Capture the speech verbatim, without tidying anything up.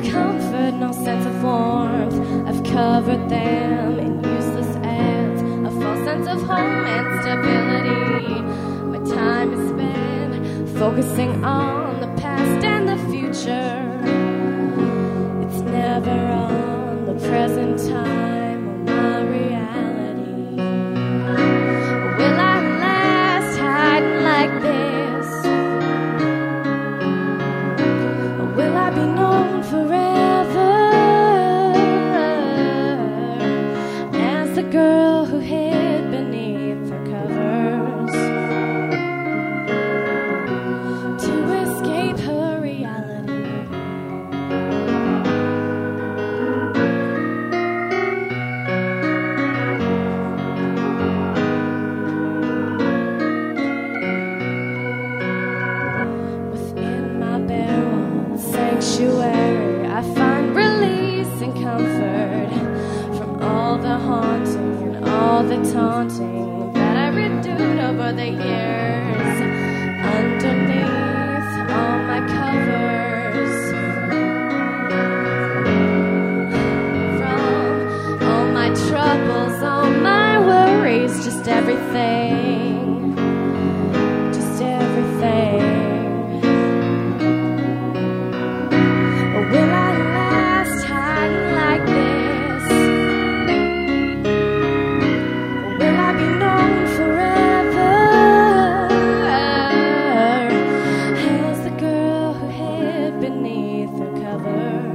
comfort, no sense of warmth. I've covered them in useless ads, a false sense of home and stability. My time is spent focusing on the past and the future. It's never on the present time or my reality. Will I last hiding like this? Or will I be known forever as the girl who hid beneath her covers to escape her reality? Within my barrel sanctuary, I find release and comfort from all the haunting and all the taunting that I endured over the years. Underneath all my covers, from all my troubles, all my worries, just everything, just everything. Or will I last hiding like this? Or will I be known forever as the girl who hid beneath her cover?